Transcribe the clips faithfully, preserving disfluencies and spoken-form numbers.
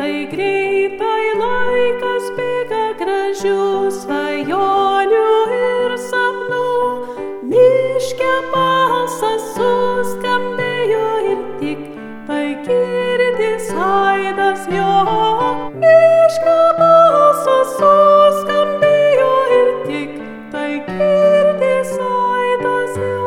Greitai, greitai laikas bėga gražių svajonių ir sapnų. Miške balsas suskambėjo ir tik pagirdis aidas jo. Miške balsas suskambėjo ir tik pagirdis aidas jo.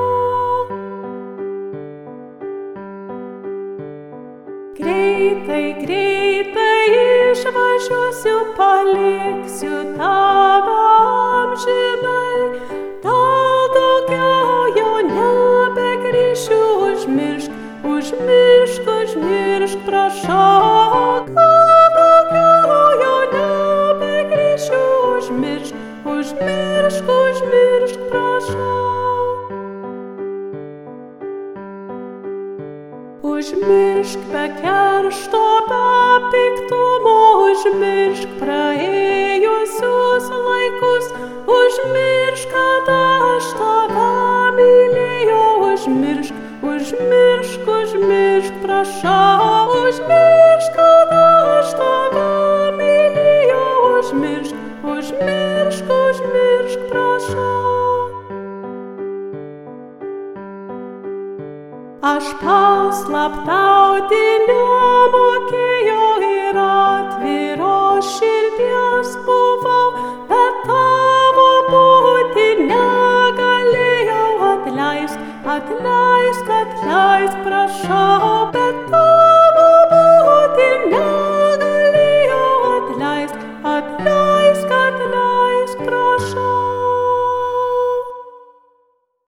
Greitai, greitai išvažiuosiu, paliksiu tave amžinai. Gal daugiau jau nebegrįšiu, užmiršk, užmiršk, užmiršk, prašau. Gal daugiau jau nebegrįšiu, užmiršk, užmiršk, užmiršk, prašau. Užmiršk be keršto, be piktumo, užmiršk praėjusius laikus. Užmiršk, kad aš tave mylėjau, užmiršk, užmiršk, užmiršk, prašau. Užmiršk, kad aš tave mylėjau, užmiršk, užmiršk, užmiršk, prašau. Aš paslaptauti nemokėjau ir atviros širdies buvau, bet tavo būti negalėjau. Atleisk, atleisk, atleisk, prašau.